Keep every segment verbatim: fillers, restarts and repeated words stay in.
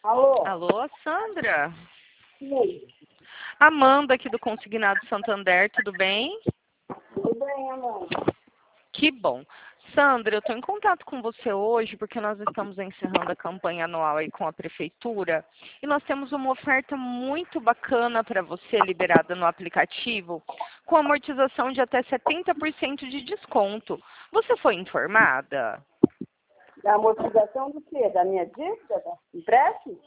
Alô? Alô, Sandra? Sim. Amanda aqui do Consignado Santander, tudo bem? Tudo bem, Amanda? Que bom. Sandra, eu estou em contato com você hoje porque nós estamos encerrando a campanha anual aí com a Prefeitura e nós temos uma oferta muito bacana para você liberada no aplicativo com amortização de até setenta por cento de desconto. Você foi informada? Da amortização do quê? Da minha dívida? Da empréstimo?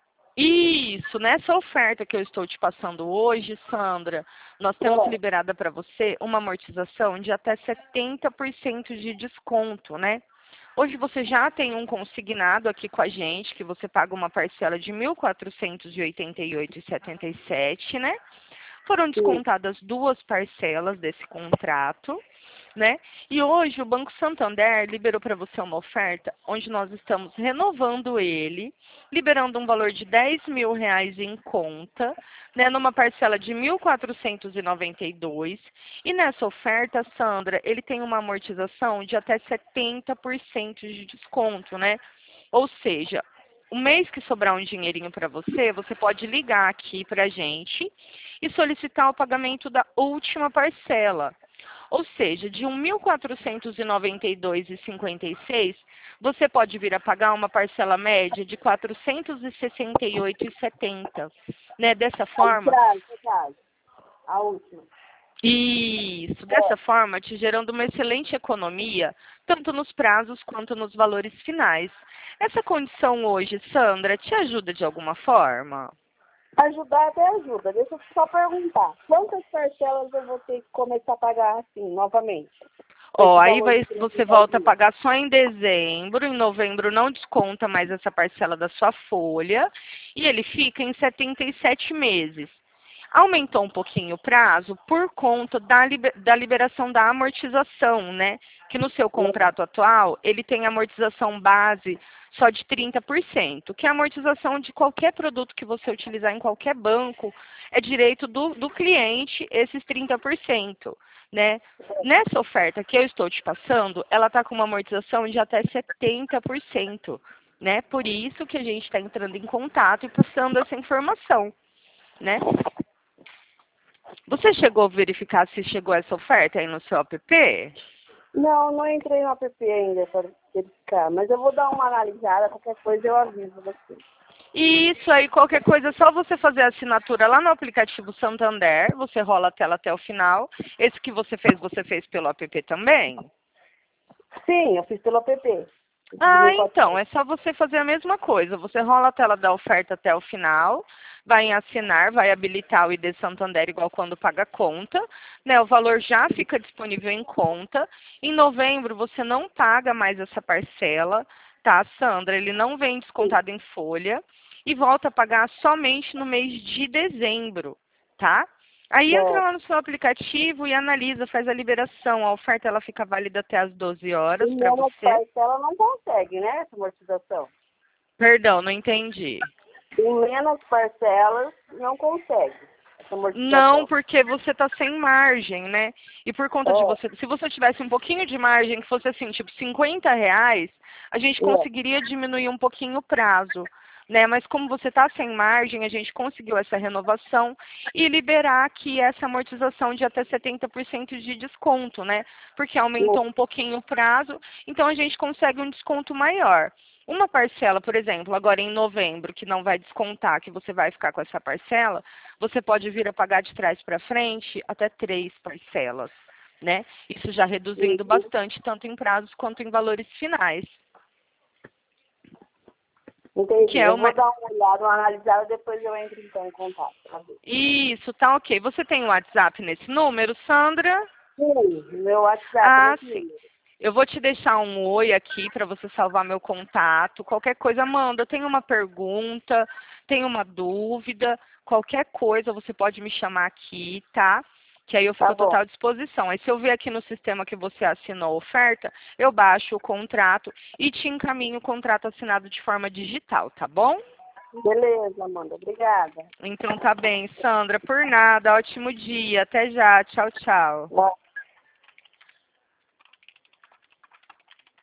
Isso, nessa oferta que eu estou te passando hoje, Sandra, nós temos É. liberada para você uma amortização de até setenta por cento de desconto, né? Hoje você já tem um consignado aqui com a gente, que você paga uma parcela de mil quatrocentos e oitenta e oito reais e setenta e sete centavos, né? Foram Sim. descontadas duas parcelas desse contrato, né? E hoje o Banco Santander liberou para você uma oferta onde nós estamos renovando ele, liberando um valor de dez mil reais em conta, né? Numa parcela de mil quatrocentos e noventa e dois. E nessa oferta, Sandra, ele tem uma amortização de até setenta por cento de desconto, né? Ou seja, o mês que sobrar um dinheirinho para você, você pode ligar aqui para a gente e solicitar o pagamento da última parcela. Ou seja, de mil quatrocentos e noventa e dois reais e cinquenta e seis centavos, você pode vir a pagar uma parcela média de quatrocentos e sessenta e oito reais e setenta centavos. Né? Dessa Aí forma, traz, que traz. A última. isso, É. dessa forma, te gerando uma excelente economia, tanto nos prazos quanto nos valores finais. Essa condição hoje, Sandra, te ajuda de alguma forma? Ajudar até ajuda. Deixa eu só perguntar. Quantas parcelas eu vou ter que começar a pagar assim, novamente? Com Ó, esse aí valor vai, de trinta você e dez volta a mil. pagar só em dezembro, em novembro não desconta mais essa parcela da sua folha, e ele fica em setenta e sete meses. Aumentou um pouquinho o prazo por conta da, liber, da liberação da amortização, né? Que no seu contrato atual, ele tem amortização base só de trinta por cento, que é a amortização de qualquer produto que você utilizar em qualquer banco, é direito do, do cliente esses trinta por cento, né? Nessa oferta que eu estou te passando, ela está com uma amortização de até setenta por cento, né? Por isso que a gente está entrando em contato e passando essa informação, né? Você chegou a verificar se chegou essa oferta aí no seu app? Não, não entrei no app ainda para verificar, mas eu vou dar uma analisada, qualquer coisa eu aviso você. E isso aí, qualquer coisa, é só você fazer a assinatura lá no aplicativo Santander, você rola a tela até o final. Esse que você fez, você fez pelo app também? Sim, eu fiz pelo app. Ah, então, é só você fazer a mesma coisa. Você rola a tela da oferta até o final, vai em assinar, vai habilitar o I D Santander igual quando paga a conta, né? O valor já fica disponível em conta. Em novembro você não paga mais essa parcela, tá, Sandra? Ele não vem descontado em folha e volta a pagar somente no mês de dezembro, tá? Aí entra Certo. lá no seu aplicativo e analisa, faz a liberação. A oferta ela fica válida até as doze horas Em para menos você. parcela não consegue, né, essa amortização? Perdão, não entendi. Em menos parcelas não consegue essa Não, amortização. porque você está sem margem, né? E por conta de É, você, se você tivesse um pouquinho de margem, que fosse assim, tipo cinquenta reais, a gente é. conseguiria diminuir um pouquinho o prazo, né? Mas como você está sem margem, a gente conseguiu essa renovação e liberar aqui essa amortização de até setenta por cento de desconto, né? Porque aumentou um pouquinho o prazo, então a gente consegue um desconto maior. Uma parcela, por exemplo, agora em novembro, que não vai descontar, que você vai ficar com essa parcela, você pode vir a pagar de trás para frente até três parcelas, né? Isso já reduzindo Uhum. bastante, tanto em prazos quanto em valores finais. Entendi. Que é Eu uma... vou dar uma olhada, uma analisada, depois eu entro então em contato. Tá bom. Isso, tá ok. Você tem o WhatsApp nesse número, Sandra? Sim, meu WhatsApp Ah, nesse sim. número. Eu vou te deixar um oi aqui para você salvar meu contato. Qualquer coisa, manda. Eu tenho uma pergunta, tenho uma dúvida. Qualquer coisa, você pode me chamar aqui, tá? Que aí eu fico Tá à bom. total disposição. Aí se eu ver aqui no sistema que você assinou a oferta, eu baixo o contrato e te encaminho o contrato assinado de forma digital, tá bom? Beleza, Amanda. Obrigada. Então tá bem, Sandra. Por nada. Ótimo dia. Até já. Tchau, tchau. Tá.